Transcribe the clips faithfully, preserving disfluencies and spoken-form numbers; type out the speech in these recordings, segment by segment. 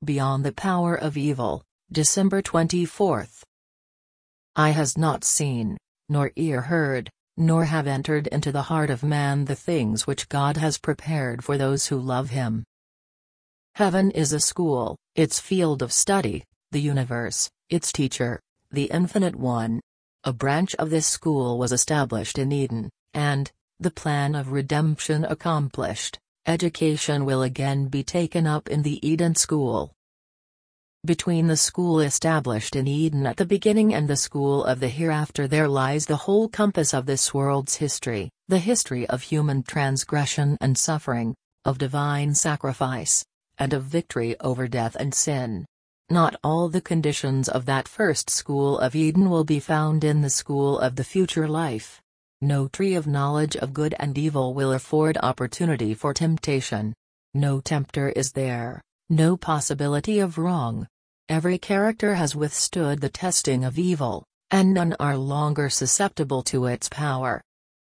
Beyond the Power of Evil, December twenty-fourth. Eye has not seen, nor ear heard, nor have entered into the heart of man the things which God has prepared for those who love him. Heaven is a school, its field of study, the universe, its teacher, the Infinite One. A branch of this school was established in Eden, and, the plan of redemption accomplished, education will again be taken up in the Eden School. Between the school established in Eden at the beginning and the school of the hereafter there lies the whole compass of this world's history, the history of human transgression and suffering, of divine sacrifice, and of victory over death and sin. Not all the conditions of that first school of Eden will be found in the school of the future life. No tree of knowledge of good and evil will afford opportunity for temptation. No tempter is there, no possibility of wrong. Every character has withstood the testing of evil, and none are longer susceptible to its power.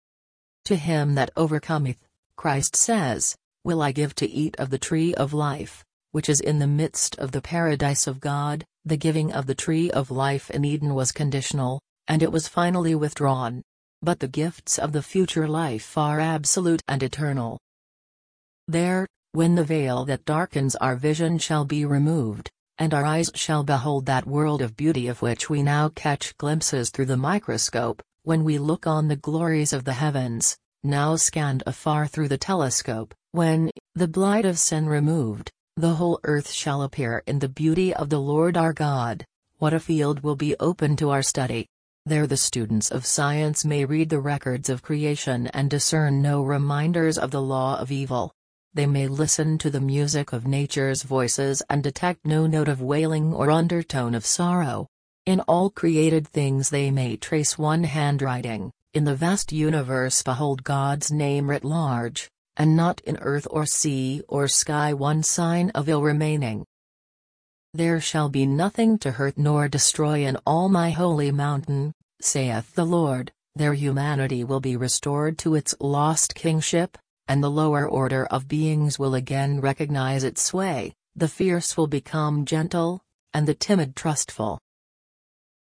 To him that overcometh, Christ says, will I give to eat of the tree of life, which is in the midst of the paradise of God. The giving of the tree of life in Eden was conditional, and it was finally withdrawn. But the gifts of the future life are absolute and eternal. There, when the veil that darkens our vision shall be removed, and our eyes shall behold that world of beauty of which we now catch glimpses through the microscope, when we look on the glories of the heavens, now scanned afar through the telescope, when, the blight of sin removed, the whole earth shall appear in the beauty of the Lord our God, what a field will be open to our study! There the students of science may read the records of creation and discern no reminders of the law of evil. They may listen to the music of nature's voices and detect no note of wailing or undertone of sorrow. In all created things they may trace one handwriting, in the vast universe behold God's name writ large, and not in earth or sea or sky one sign of ill remaining. There shall be nothing to hurt nor destroy in all my holy mountain, saith the Lord. Their humanity will be restored to its lost kingship, and the lower order of beings will again recognize its sway. The fierce will become gentle, and the timid trustful.